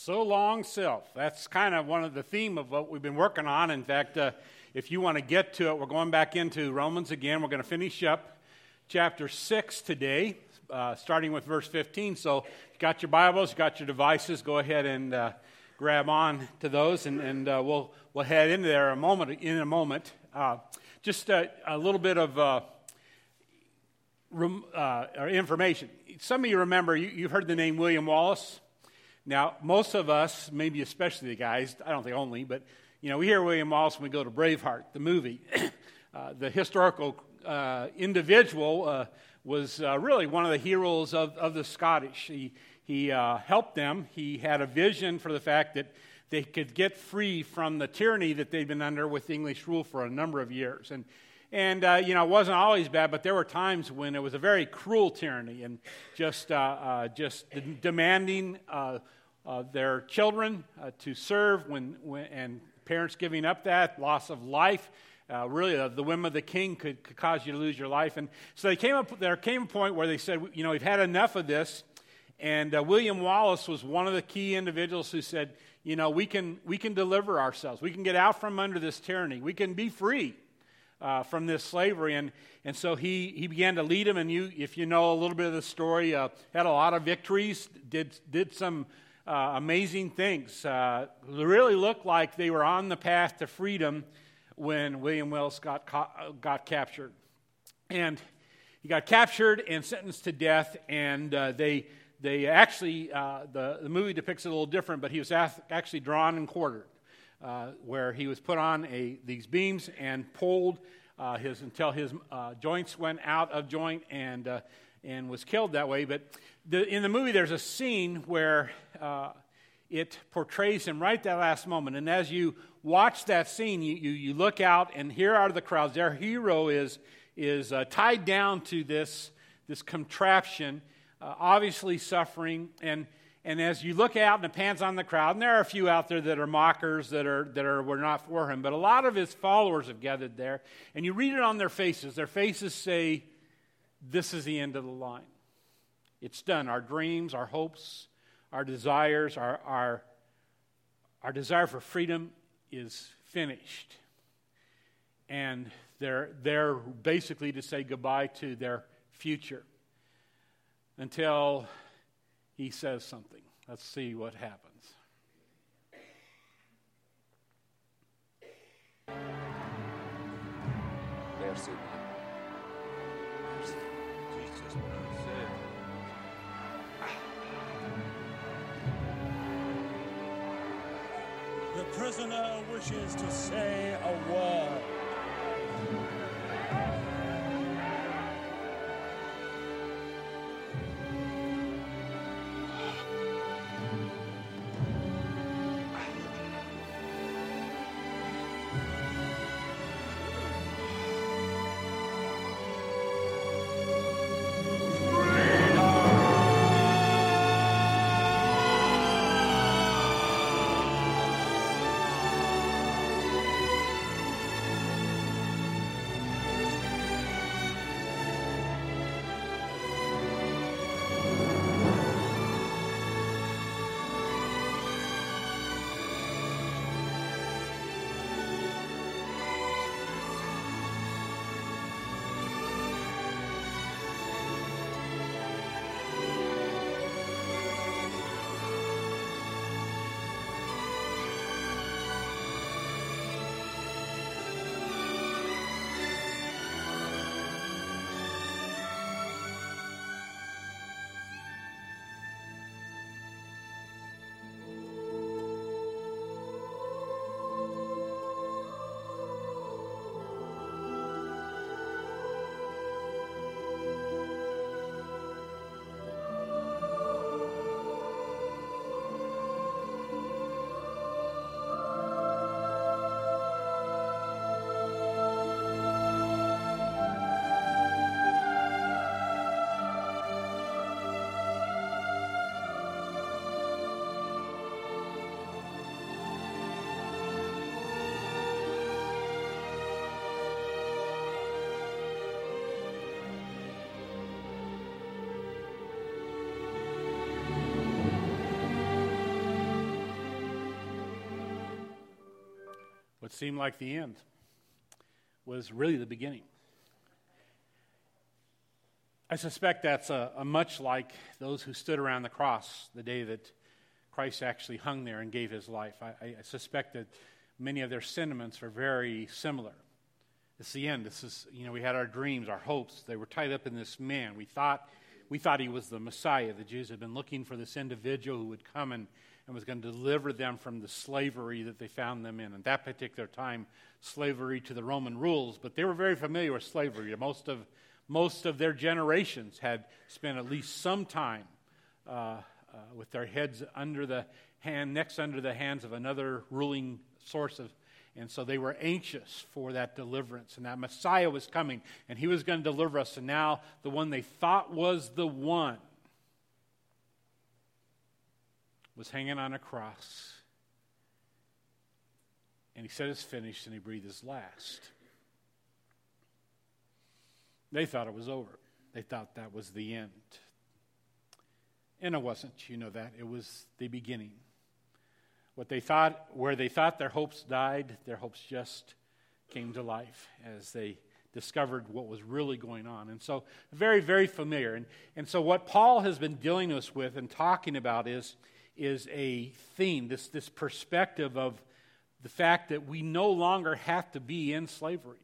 So long self. That's kind of one of the theme of what we've been working on. In fact, if you want to get to it, we're going back into Romans again. We're going to finish up chapter 6 today, starting with verse 15. So if you got your Bibles, you got your devices, go ahead and grab on to those, and we'll head into there in a moment. Just a little bit of information. Some of you remember, you've heard the name William Wallace. Now, most of us, maybe especially the guys, I don't think only, but we hear William Wallace when we go to Braveheart, the movie. The historical individual was really one of the heroes of the Scottish. He helped them. He had a vision for the fact that they could get free from the tyranny that they'd been under with English rule for a number of years. And it wasn't always bad, but there were times when it was a very cruel tyranny and just demanding their children to serve and parents giving up that, loss of life. Really, the whim of the king could cause you to lose your life. And so there came a point where they said, we've had enough of this. And William Wallace was one of the key individuals who said, we can deliver ourselves. We can get out from under this tyranny. We can be free from this slavery. And so he began to lead them. And if you know a little bit of the story, had a lot of victories, did some amazing things. Really looked like they were on the path to freedom when William Wallace got captured. And he got captured and sentenced to death, and they actually, the movie depicts it a little different, but he was actually drawn and quartered, where he was put on these beams and pulled until his joints went out of joint and was killed that way. But in the movie, there's a scene where it portrays him right that last moment. And as you watch that scene, you look out, and here are the crowds. Their hero is tied down to this contraption, obviously suffering. And as you look out, and it pans on the crowd, and there are a few out there that are mockers that were not for him, but a lot of his followers have gathered there. And you read it on their faces. Their faces say, "This is the end of the line. It's done. Our dreams, our hopes, our desires, our desire for freedom is finished." And they're basically to say goodbye to their future until he says something. Let's see what happens. Merci. Jesus, merci. The prisoner wishes to say a word. what seemed like the end was really the beginning. I suspect that's a much like those who stood around the cross the day that Christ actually hung there and gave his life. I suspect that many of their sentiments are very similar. It's the end. This is, we had our dreams, our hopes. They were tied up in this man. We thought he was the Messiah. The Jews had been looking for this individual who would come and was going to deliver them from the slavery that they found them in. At that particular time, slavery to the Roman rules, but they were very familiar with slavery. Most of their generations had spent at least some time with their heads necks under the hands of another ruling source and so they were anxious for that deliverance, and that Messiah was coming, and he was going to deliver us, and now the one they thought was the one was hanging on a cross, and he said it's finished, and he breathed his last. They thought it was over. They thought that was the end. And it wasn't, that. It was the beginning. Where they thought their hopes died, their hopes just came to life as they discovered what was really going on. And so, very, very familiar. And so what Paul has been dealing us with and talking about is a theme, this perspective of the fact that we no longer have to be in slavery.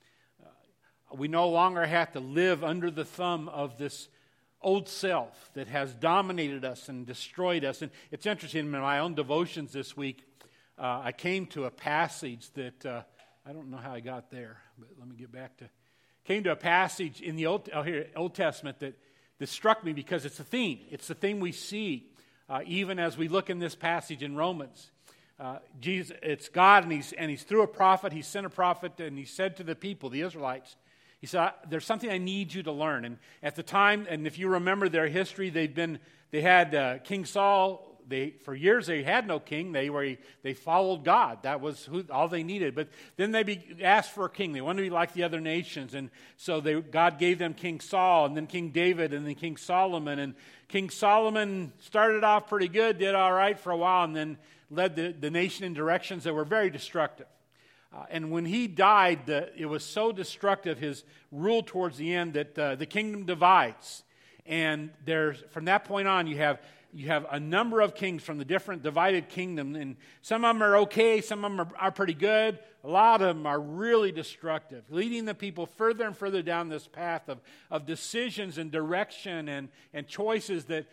We no longer have to live under the thumb of this old self that has dominated us and destroyed us. And it's interesting, in my own devotions this week, I came to a passage that, I don't know how I got there, but let me get back to, came to a passage in the Old Testament that struck me because it's a theme. It's the thing we see, even as we look in this passage in Romans. Jesus, it's God, and he's through a prophet. He sent a prophet, and he said to the people, the Israelites, he said, there's something I need you to learn. And at the time, and if you remember their history, they had King Saul. For years they had no king. They followed God. That was all they needed. But then they asked for a king. They wanted to be like the other nations. And so God gave them King Saul, and then King David, and then King Solomon. And King Solomon started off pretty good, did all right for a while, and then led the nation in directions that were very destructive. And when he died, it was so destructive, his rule towards the end, that the kingdom divides. And from that point on, you have a number of kings from the different divided kingdoms. And some of them are okay, some of them are pretty good. A lot of them are really destructive, leading the people further and further down this path of decisions and direction and choices that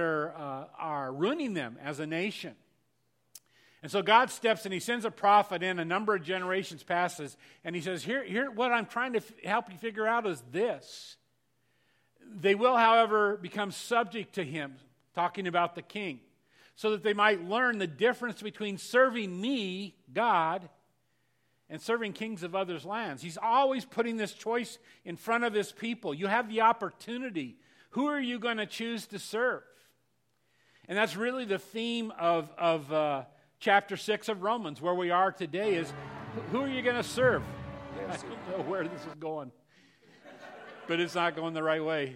are ruining them as a nation. And so God steps in, he sends a prophet in, a number of generations passes, and he says, here what I'm trying to help you figure out is this. They will, however, become subject to him, talking about the king, so that they might learn the difference between serving me, God, and serving kings of others' lands. He's always putting this choice in front of his people. You have the opportunity. Who are you going to choose to serve? And that's really the theme of chapter 6 of Romans, where we are today, is who are you going to serve? I don't know where this is going, but it's not going the right way.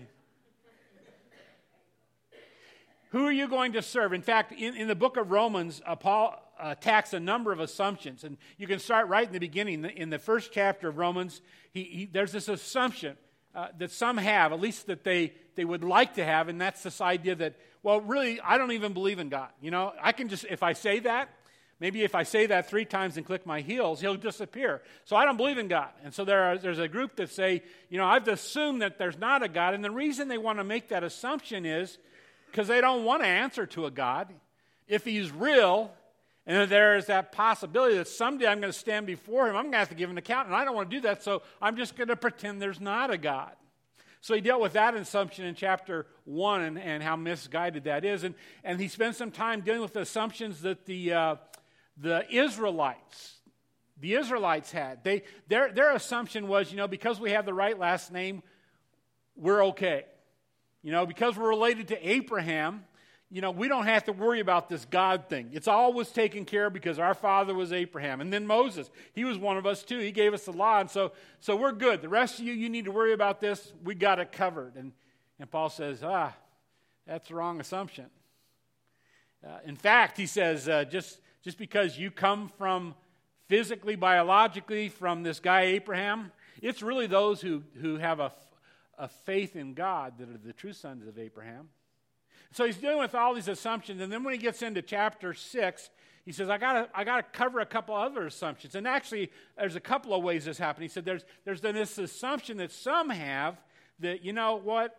Who are you going to serve? In fact, in the book of Romans, Paul attacks a number of assumptions, and you can start right in the beginning. In the first chapter of Romans, there's this assumption that some have, at least that they would like to have, and that's this idea that, well, really, I don't even believe in God. I can just, if I say that, maybe if I say that 3 times and click my heels, he'll disappear. So I don't believe in God. And so there's a group that say, I've assumed that there's not a God, and the reason they want to make that assumption is because they don't want to answer to a God. If he's real, and there is that possibility that someday I'm going to stand before him, I'm going to have to give an account, and I don't want to do that, so I'm just going to pretend there's not a God. So he dealt with that assumption in chapter 1 and how misguided that is. And he spent some time dealing with the assumptions that the Israelites had. Their assumption was, because we have the right last name, we're okay. Because we're related to Abraham, we don't have to worry about this God thing. It's always taken care of because our father was Abraham. And then Moses, he was one of us too. He gave us the law, and so we're good. The rest of you need to worry about this. We got it covered. And Paul says, that's the wrong assumption. In fact, he says, just because you come from physically, biologically from this guy Abraham. It's really those who have a faith in God that are the true sons of Abraham. So he's dealing with all these assumptions, and then when he gets into chapter 6, he says, I gotta cover a couple other assumptions. And actually, there's a couple of ways this happened. He said there's this assumption that some have that, you know what,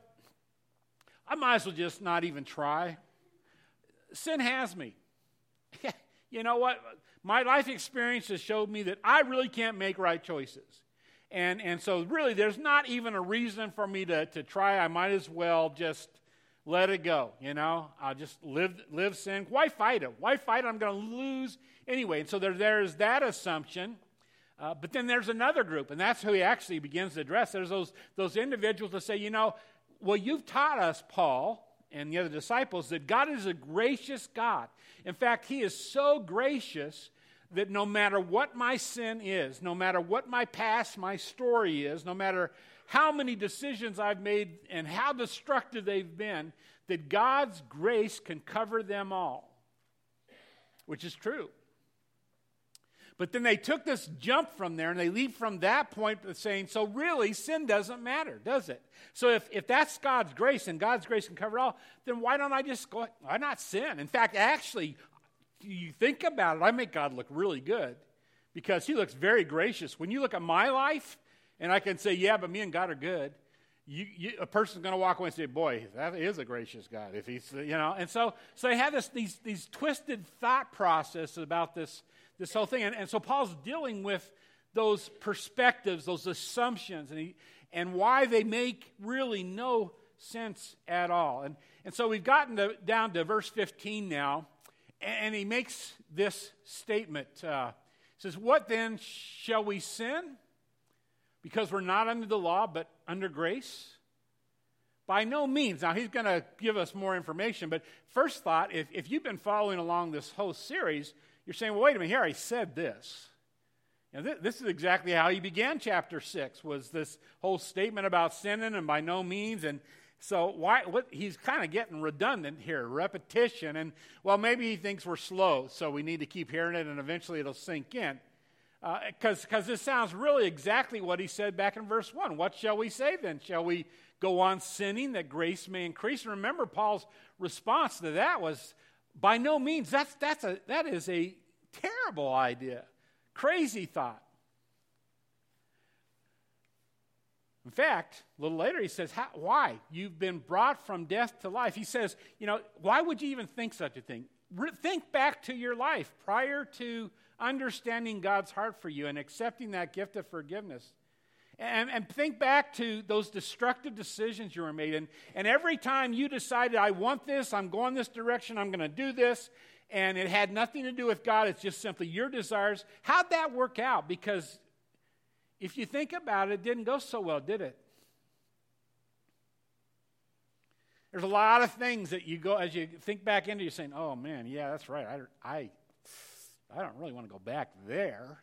I might as well just not even try. Sin has me. You know what? My life experience has showed me that I really can't make right choices. And so really there's not even a reason for me to try. I might as well just let it go, you know. I'll just live sin. Why fight it? Why fight it? I'm going to lose anyway. And so there's that assumption. But then there's another group, and that's who he actually begins to address. There's those individuals that say, you know, well, you've taught us, Paul, and the other disciples, that God is a gracious God. In fact, he is so gracious that no matter what my sin is, no matter what my past, my story is, no matter how many decisions I've made and how destructive they've been, that God's grace can cover them all, which is true. But then they took this jump from there, and they leave from that point to saying, so really, sin doesn't matter, does it? So if that's God's grace, and God's grace can cover it all, then why don't I just go, why not sin? In fact, actually, you think about it, I make God look really good, because he looks very gracious. When you look at my life, and I can say, yeah, but me and God are good, a person's going to walk away and say, boy, that is a gracious God. If he's, you know, and so they have these twisted thought process about this whole thing. And so Paul's dealing with those perspectives, those assumptions, and why they make really no sense at all. And so we've gotten down to verse 15 now, and he makes this statement. He says, what then, shall we sin? Because we're not under the law, but under grace? By no means. Now, he's going to give us more information, but first thought, if you've been following along this whole series, you're saying, well, wait a minute, here I said this. You know, this is exactly how he began chapter 6, was this whole statement about sinning and by no means. And so he's kind of getting redundant here, repetition. And, well, maybe he thinks we're slow, so we need to keep hearing it, and eventually it'll sink in. Because this sounds really exactly what he said back in verse 1. What shall we say then? Shall we go on sinning that grace may increase? And remember, Paul's response to that was, by no means. That is a terrible idea. Crazy thought. In fact, a little later he says, why? You've been brought from death to life. He says, you know, why would you even think such a thing? Think back to your life prior to understanding God's heart for you and accepting that gift of forgiveness. And think back to those destructive decisions you were made. And every time you decided, I want this, I'm going this direction, I'm going to do this, and it had nothing to do with God, it's just simply your desires. How'd that work out? Because if you think about it, it didn't go so well, did it? There's a lot of things that you go, as you think back into, you're saying, oh man, yeah, that's right. I don't really want to go back there.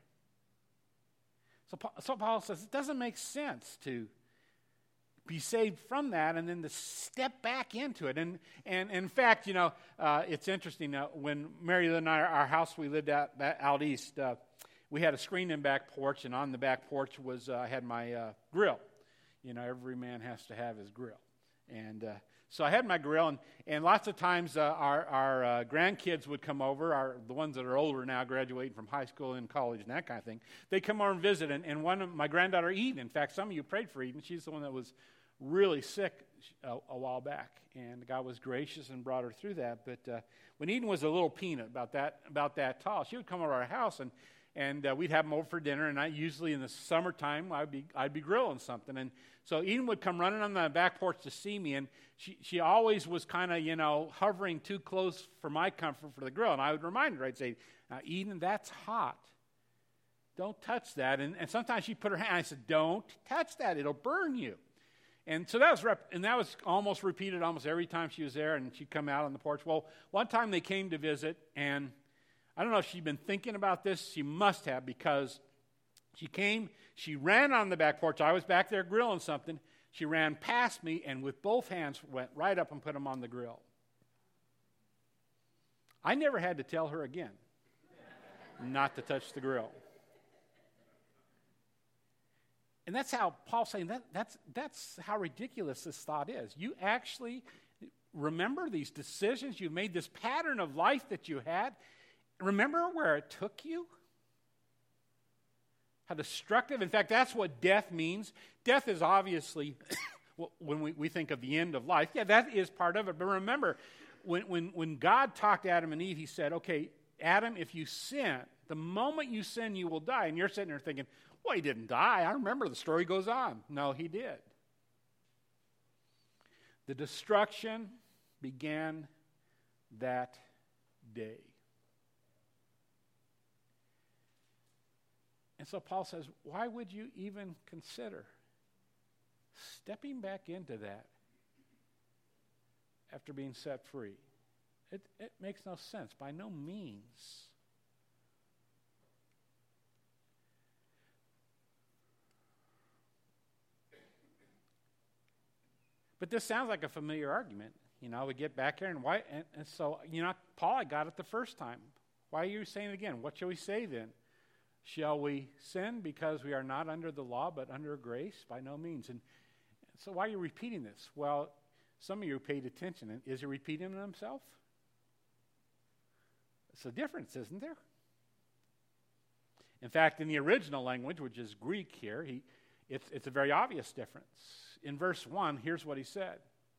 So Paul says it doesn't make sense to be saved from that and then to step back into it. And in fact, you know, it's interesting. When Mary and I, our house we lived at out east, we had a screened-in back porch, and on the back porch I had my grill. You know, every man has to have his grill. And so I had my grill, and lots of times our grandkids would come over, the ones that are older now, graduating from high school and college and that kind of thing. They come over and visit, and one of my granddaughter, Eden, in fact, some of you prayed for Eden. She's the one that was really sick a while back, and God was gracious and brought her through that. But when Eden was a little peanut, about that tall, she would come over to our house, and we'd have them over for dinner, and usually in the summertime, I'd be grilling something. And so Eden would come running on the back porch to see me, and she always was kind of, you know, hovering too close for my comfort for the grill. And I would remind her, I'd say, now, Eden, that's hot. Don't touch that. And sometimes she'd put her hand, I said, don't touch that. It'll burn you. And so that was almost repeated almost every time she was there, and she'd come out on the porch. Well, one time they came to visit, and I don't know if she'd been thinking about this. She must have, because she came, she ran on the back porch. I was back there grilling something. She ran past me and with both hands went right up and put them on the grill. I never had to tell her again not to touch the grill. And that's how Paul's saying that's how ridiculous this thought is. You actually remember these decisions you made, this pattern of life that you had. Remember where it took you? How destructive. In fact, that's what death means. Death is obviously, when we think of the end of life, yeah, that is part of it. But remember, when God talked to Adam and Eve, he said, okay, Adam, if you sin, the moment you sin, you will die. And you're sitting there thinking, well, he didn't die. I remember the story goes on. No, he did. The destruction began that day. And so Paul says, why would you even consider stepping back into that after being set free? It makes no sense, by no means. But this sounds like a familiar argument. We get back here, and why? And so, Paul, I got it the first time. Why are you saying it again? What shall we say then? Shall we sin because we are not under the law but under grace? By no means. And so why are you repeating this? Well, some of you paid attention. And is he repeating himself? It's a difference, isn't there? In fact, in the original language, which is Greek here, it's a very obvious difference. In verse 1, here's what he said.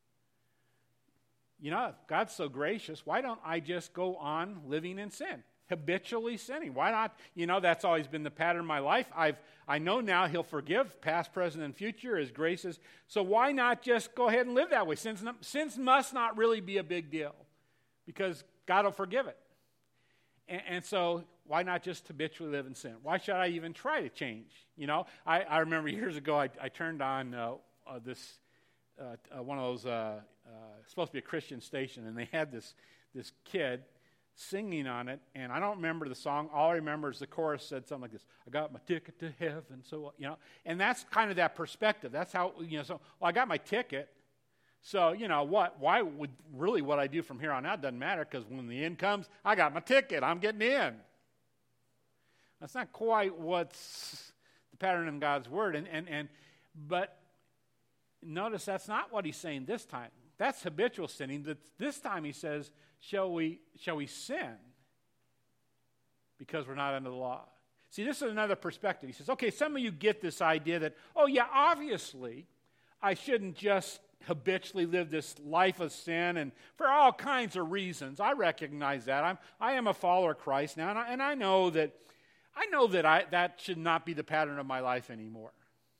If God's so gracious, why don't I just go on living in sin? Habitually sinning. Why not? That's always been the pattern of my life. I know now he'll forgive past, present, and future. His grace is. So why not just go ahead and live that way? Sins must not really be a big deal because God will forgive it. And so why not just habitually live in sin? Why should I even try to change? I remember years ago I turned on this one of those supposed to be a Christian station, and they had this kid singing on it, and I don't remember the song. All I remember is the chorus said something like this: I got my ticket to heaven, so, and that's kind of that perspective. That's how, so, well, I got my ticket, so, why would really what I do from here on out doesn't matter, because when the end comes, I got my ticket, I'm getting in. That's not quite what's the pattern in God's Word, but notice that's not what he's saying this time. That's habitual sinning. This time he says, shall we sin because we're not under the law? See, this is another perspective. He says, okay, some of you get this idea that, oh yeah, obviously I shouldn't just habitually live this life of sin, and for all kinds of reasons. I recognize that. I am a follower of Christ now, and I know that that should not be the pattern of my life anymore.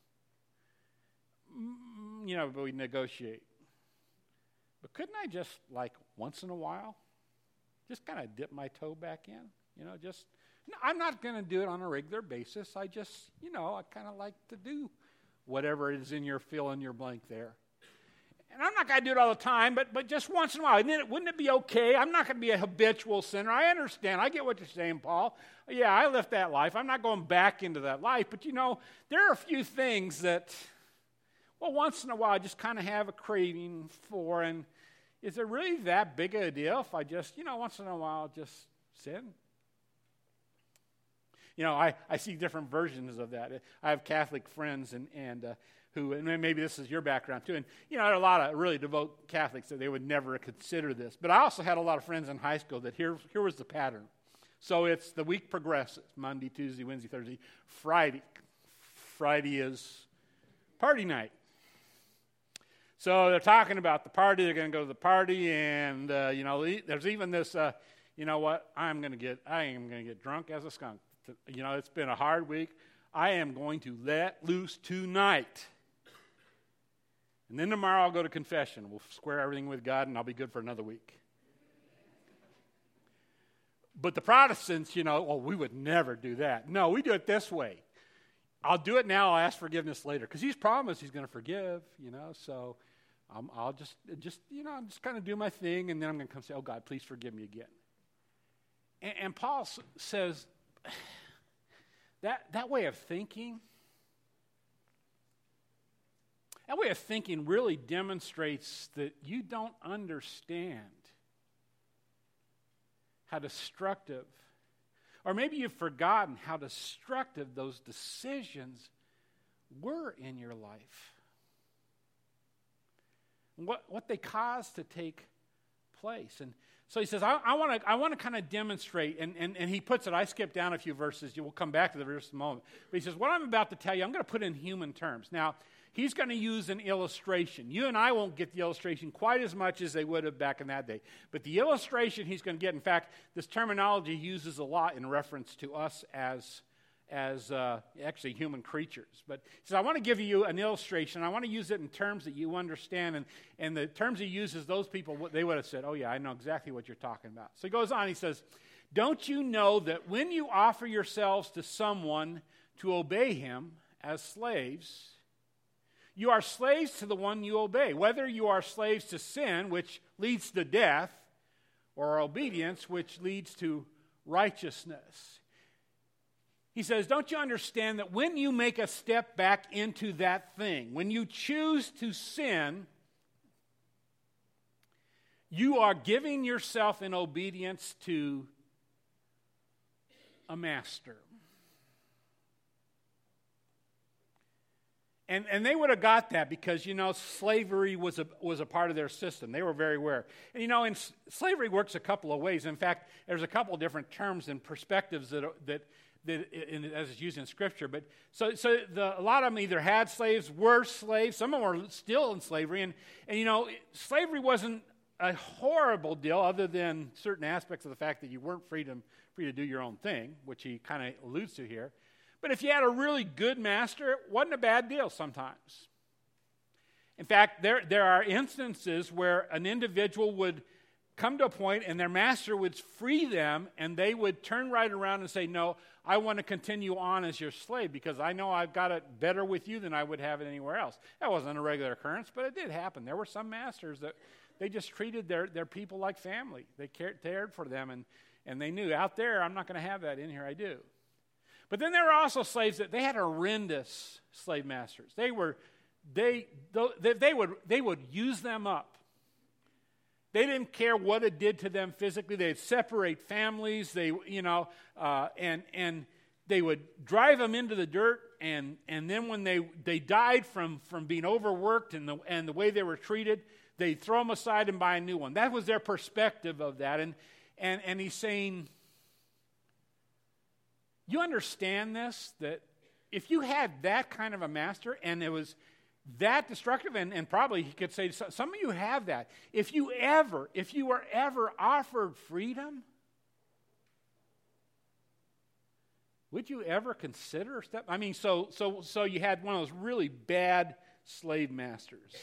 But we negotiate. But couldn't I just, once in a while, just kind of dip my toe back in? I'm not going to do it on a regular basis. I just, I kind of like to do whatever is in your fill in your blank there. And I'm not going to do it all the time, but just once in a while. Wouldn't it be okay? I'm not going to be a habitual sinner. I understand. I get what you're saying, Paul. Yeah, I lived that life. I'm not going back into that life. But, there are a few things that, well, once in a while I just kind of have a craving for. And is it really that big of a deal if I just, once in a while just sin? I see different versions of that. I have Catholic friends and maybe this is your background too. And, there are a lot of really devout Catholics that they would never consider this. But I also had a lot of friends in high school that here was the pattern. So it's the week progresses. Monday, Tuesday, Wednesday, Thursday, Friday. Friday is party night. So they're talking about the party. They're going to go to the party. And, there's even this, I am going to get drunk as a skunk. It's been a hard week. I am going to let loose tonight. And then tomorrow I'll go to confession. We'll square everything with God, and I'll be good for another week. But the Protestants, we would never do that. No, we do it this way. I'll do it now. I'll ask forgiveness later. Because he's promised he's going to forgive, so I'll just I'm just kind of do my thing, and then I'm going to come say, oh, God, please forgive me again. And Paul says that way of thinking, really demonstrates that you don't understand how destructive, or maybe you've forgotten how destructive those decisions were in your life. What they caused to take place. And so he says, I want to kind of demonstrate, and he puts it, I skipped down a few verses, we'll come back to the verse in a moment. But he says, what I'm about to tell you, I'm going to put in human terms. Now, he's going to use an illustration. You and I won't get the illustration quite as much as they would have back in that day. But the illustration he's going to get, in fact, this terminology he uses a lot in reference to us as actually human creatures. But he says, I want to give you an illustration. I want to use it in terms that you understand. And the terms he uses, those people, they would have said, oh yeah, I know exactly what you're talking about. So he goes on, he says, don't you know that when you offer yourselves to someone to obey him as slaves, you are slaves to the one you obey, whether you are slaves to sin, which leads to death, or obedience, which leads to righteousness. He says, don't you understand that when you make a step back into that thing, when you choose to sin, you are giving yourself in obedience to a master. And they would have got that because, slavery was a part of their system. They were very aware. And, and slavery works a couple of ways. In fact, there's a couple of different terms and perspectives that as it's used in Scripture. But a lot of them either had slaves, were slaves. Some of them are still in slavery. And slavery wasn't a horrible deal other than certain aspects of the fact that you weren't free to do your own thing, which he kind of alludes to here. But if you had a really good master, it wasn't a bad deal sometimes. In fact, there are instances where an individual would come to a point and their master would free them and they would turn right around and say, no, I want to continue on as your slave because I know I've got it better with you than I would have it anywhere else. That wasn't a regular occurrence, but it did happen. There were some masters that they just treated their people like family. They cared for them and they knew out there, I'm not going to have that, in here I do. But then there were also slaves that they had horrendous slave masters. They would use them up. They didn't care what it did to them physically. They'd separate families. And they would drive them into the dirt. And then when they died from being overworked and the way they were treated, they'd throw them aside and buy a new one. That was their perspective of that. And he's saying, you understand this, that if you had that kind of a master and it was that destructive, and probably he could say, some of you have that. If you were ever offered freedom, would you ever consider step? I mean, so you had one of those really bad slave masters,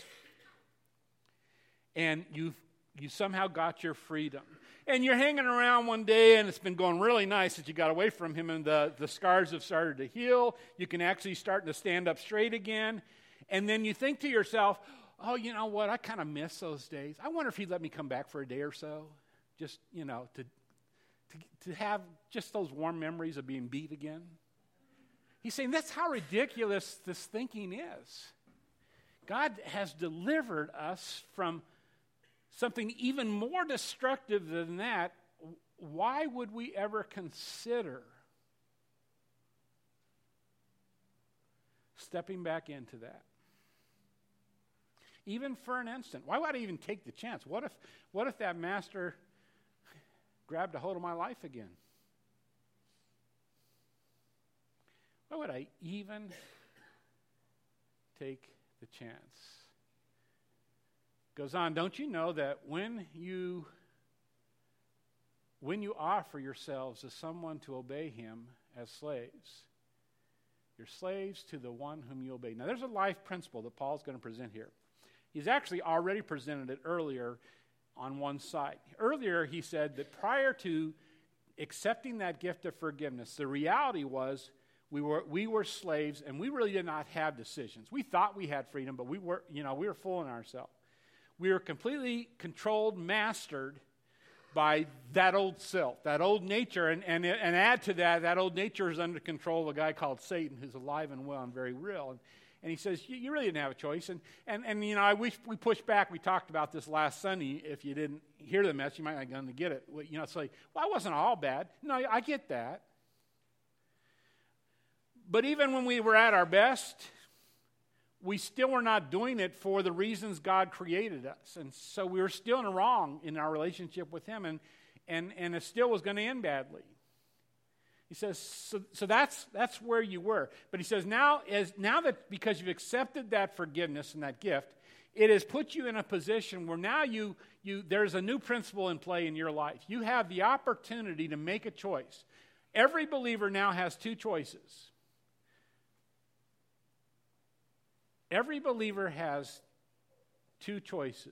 and you somehow got your freedom. And you're hanging around one day, and it's been going really nice that you got away from him, and the scars have started to heal. You can actually start to stand up straight again. And then you think to yourself, oh, you know what? I kind of miss those days. I wonder if he'd let me come back for a day or so, just, to have just those warm memories of being beat again. He's saying that's how ridiculous this thinking is. God has delivered us from something even more destructive than that. Why would we ever consider stepping back into that? Even for an instant. Why would I even take the chance? What if that master grabbed a hold of my life again? Why would I even take the chance? Goes on, don't you know that when you offer yourselves as someone to obey him as slaves, you're slaves to the one whom you obey. Now there's a life principle that Paul's going to present here. He's actually already presented it earlier on one side. Earlier he said that prior to accepting that gift of forgiveness, the reality was we were slaves and we really did not have decisions. We thought we had freedom, but we were fooling ourselves. We were completely controlled, mastered by that old self, that old nature, and add to that old nature is under control of a guy called Satan who's alive and well and very real. And he says, you really didn't have a choice. And I wish we pushed back. We talked about this last Sunday. If you didn't hear the message, you might not have gone to get it. It's like, well, I wasn't all bad. No, I get that. But even when we were at our best, we still were not doing it for the reasons God created us. And so we were still in the wrong in our relationship with him, and it still was going to end badly. He says, so that's where you were. But he says, now that because you've accepted that forgiveness and that gift, it has put you in a position where now there's a new principle in play in your life. You have the opportunity to make a choice. Every believer now has two choices. Every believer has two choices.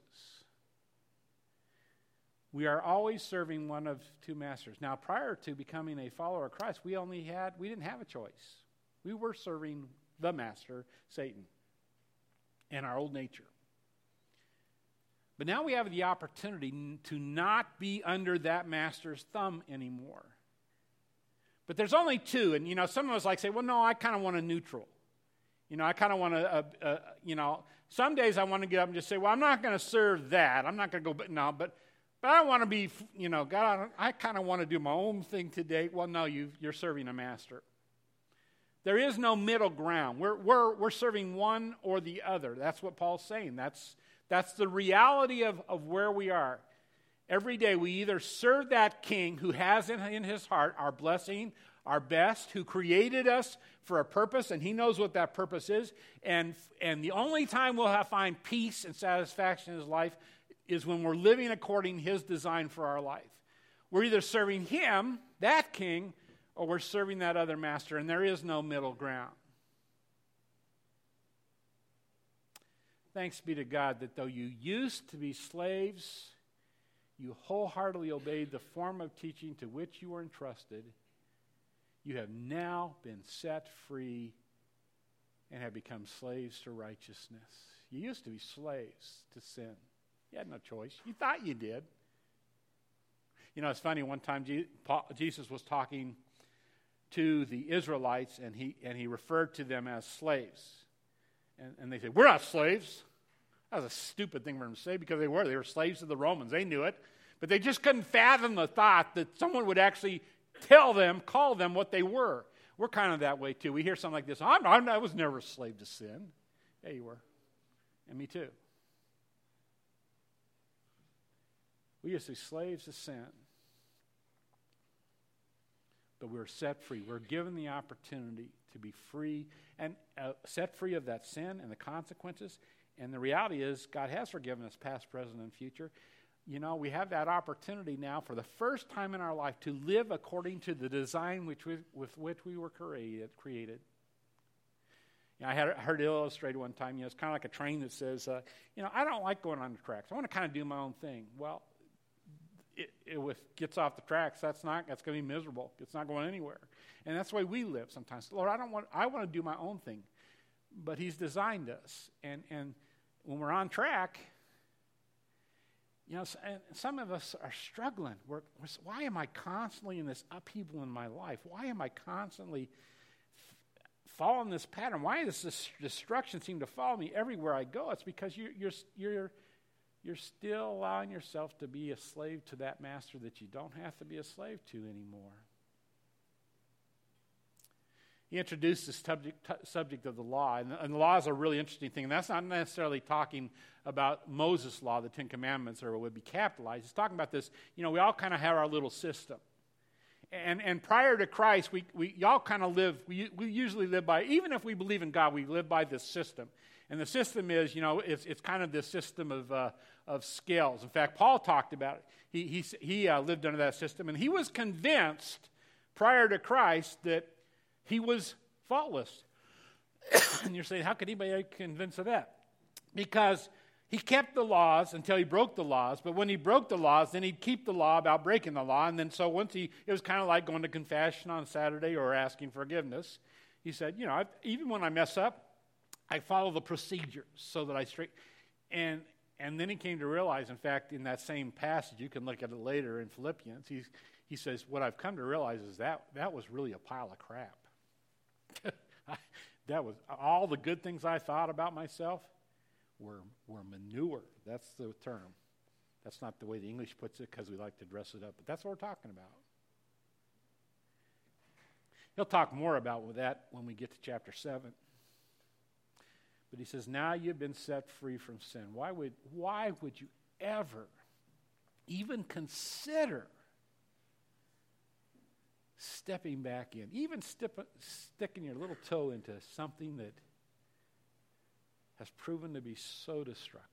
We are always serving one of two masters. Now, prior to becoming a follower of Christ, we didn't have a choice. We were serving the master, Satan, and our old nature. But now we have the opportunity to not be under that master's thumb anymore. But there's only two, and some of us say, well, no, I kind of want a neutral. I kind of want to, some days I want to get up and just say, well, I'm not going to serve that. I'm not going to go, but I want to be, God, I kind of want to do my own thing today. Well, no, you're serving a master. There is no middle ground. We're serving one or the other. That's what Paul's saying. That's the reality of where we are. Every day we either serve that king who has in his heart our blessing, our best, who created us for a purpose, and he knows what that purpose is. And the only time we'll find peace and satisfaction in his life is when we're living according to his design for our life. We're either serving him, that king, or we're serving that other master, and there is no middle ground. Thanks be to God that though you used to be slaves, you wholeheartedly obeyed the form of teaching to which you were entrusted. You have now been set free and have become slaves to righteousness. You used to be slaves to sin. You had no choice. You thought you did. It's funny, one time Jesus was talking to the Israelites, and he referred to them as slaves. And they said, we're not slaves. That was a stupid thing for them to say, because they were slaves to the Romans. They knew it. But they just couldn't fathom the thought that someone would actually call them what they were. We're kind of that way too. We hear something like this, I was never a slave to sin. Yeah, you were. And me too. We used to be slaves to sin. But we're set free. We're given the opportunity to be free and set free of that sin and the consequences. And the reality is God has forgiven us past, present, and future. We have that opportunity now for the first time in our life to live according to the design with which we were created. I heard it illustrated one time. It's kind of like a train that says, I don't like going on the tracks. I want to kind of do my own thing. Well, it gets off the tracks, that's going to be miserable. It's not going anywhere. And that's the way we live sometimes. Lord, I want to do my own thing. But he's designed us. And when we're on track, and some of us are struggling. Why am I constantly in this upheaval in my life? Why am I constantly following this pattern? Why does this destruction seem to follow me everywhere I go? It's because you're still allowing yourself to be a slave to that master that you don't have to be a slave to anymore. He introduced this subject of the law, and the law is a really interesting thing. And that's not necessarily talking about Moses' law, the Ten Commandments, or it would be capitalized. It's talking about this, we all kind of have our little system. And prior to Christ, we all kind of live, we usually live by, even if we believe in God, we live by this system. And the system is, it's kind of this system of scales. In fact, Paul talked about it. He lived under that system, and he was convinced prior to Christ that he was faultless. And you're saying, how could anybody be convinced of that? Because he kept the laws until he broke the laws, but when he broke the laws, then he'd keep the law about breaking the law, and then so it was kind of like going to confession on Saturday or asking forgiveness. He said, even when I mess up, I follow the procedures so that I straight. And then he came to realize, in fact, in that same passage, you can look at it later in Philippians, he says, what I've come to realize is that was really a pile of crap. That was all the good things I thought about myself were manure. That's the term. That's not the way the English puts it because we like to dress it up, but that's what we're talking about. He'll talk more about that when we get to chapter 7. But he says, now you've been set free from sin. Why would you ever even consider stepping back in, even sticking your little toe into something that has proven to be so destructive?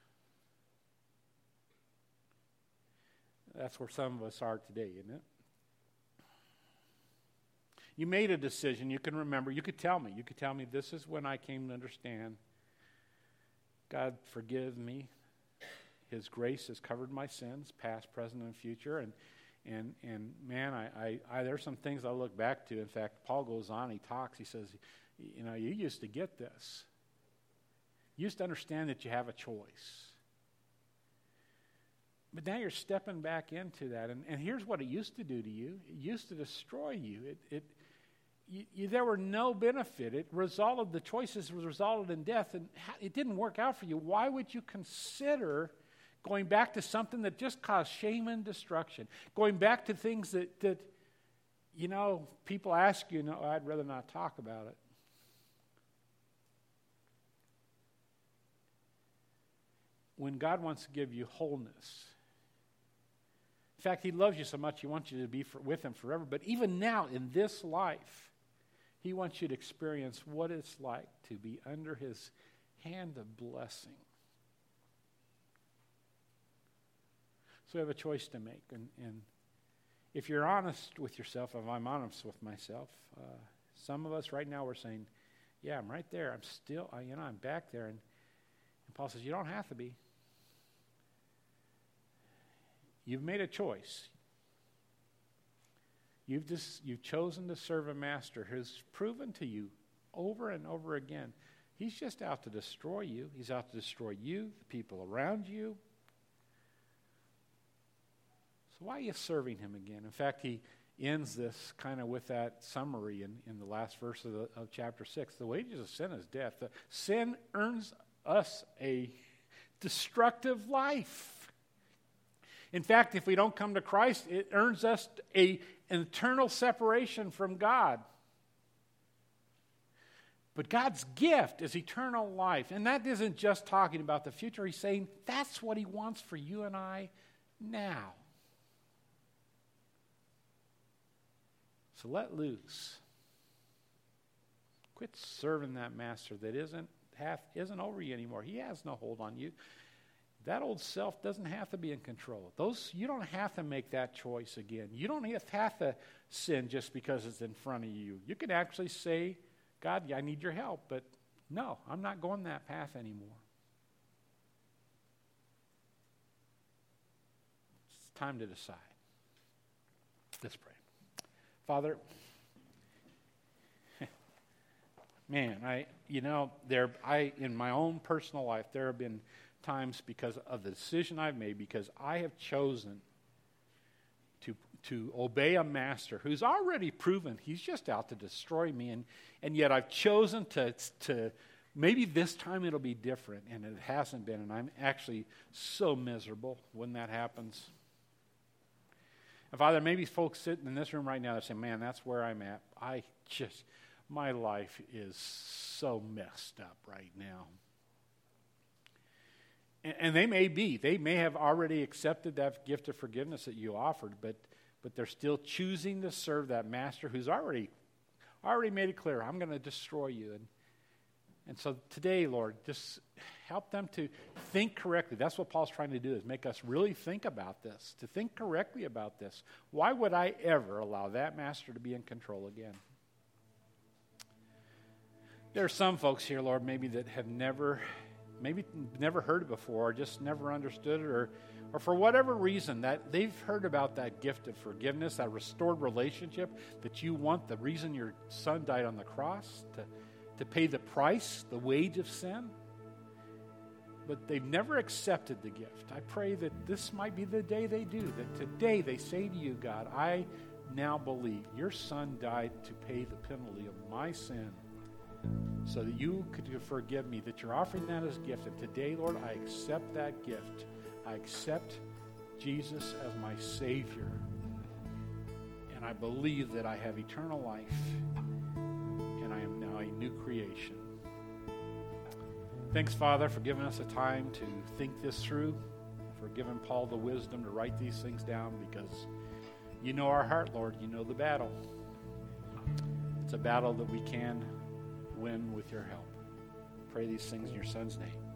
That's where some of us are today, isn't it? You made a decision. You can remember. You could tell me. This is when I came to understand God forgive me. His grace has covered my sins, past, present, and future. And man, I there's some things I look back to. In fact, Paul goes on. He talks. He says, you used to get this. You used to understand that you have a choice. But now you're stepping back into that. And here's what it used to do to you. It used to destroy you. There were no benefit. The choices resulted in death, and it didn't work out for you. Why would you consider going back to something that just caused shame and destruction? Going back to things that people ask you, no, I'd rather not talk about it. When God wants to give you wholeness. In fact, He loves you so much, He wants you to be with Him forever. But even now, in this life, He wants you to experience what it's like to be under His hand of blessing. So we have a choice to make. And if you're honest with yourself, if I'm honest with myself, some of us right now we're saying, yeah, I'm right there. I'm still, I'm back there. And Paul says, you don't have to be. You've made a choice. You've chosen to serve a master who's proven to you over and over again, he's just out to destroy you. He's out to destroy you, the people around you. So why are you serving him again? In fact, he ends this kind of with that summary in the last verse of chapter 6. The wages of sin is death. Sin earns us a destructive life. In fact, if we don't come to Christ, it earns us an eternal separation from God. But God's gift is eternal life. And that isn't just talking about the future. He's saying that's what He wants for you and I now. So let loose. Quit serving that master that isn't over you anymore. He has no hold on you. That old self doesn't have to be in control. You don't have to make that choice again. You don't have to sin just because it's in front of you. You can actually say, God, I need your help, but no, I'm not going that path anymore. It's time to decide. Let's pray. Father, man, in my own personal life, there have been times because of the decision I've made, because I have chosen to obey a master who's already proven he's just out to destroy me, and yet I've chosen to maybe this time it'll be different, and it hasn't been, and I'm actually so miserable when that happens. And Father, maybe folks sitting in this room right now that say, man, that's where I'm at. My life is so messed up right now. And they may have already accepted that gift of forgiveness that you offered, but they're still choosing to serve that master who's already made it clear, I'm going to destroy you. And so today, Lord, just help them to think correctly. That's what Paul's trying to do, is make us really think about this, to think correctly about this. Why would I ever allow that master to be in control again? There are some folks here, Lord, maybe that have never heard it before, or just never understood it, or for whatever reason that they've heard about that gift of forgiveness, that restored relationship that you want, the reason your son died on the cross, to pay the price, the wage of sin. But they've never accepted the gift. I pray that this might be the day they do, that today they say to you, God, I now believe your son died to pay the penalty of my sin, so that you could forgive me, that you're offering that as a gift. And today, Lord, I accept that gift. I accept Jesus as my Savior. And I believe that I have eternal life. And I am now a new creation. Thanks, Father, for giving us a time to think this through, for giving Paul the wisdom to write these things down, because you know our heart, Lord. You know the battle. It's a battle that we can win with your help. Pray these things in your Son's name.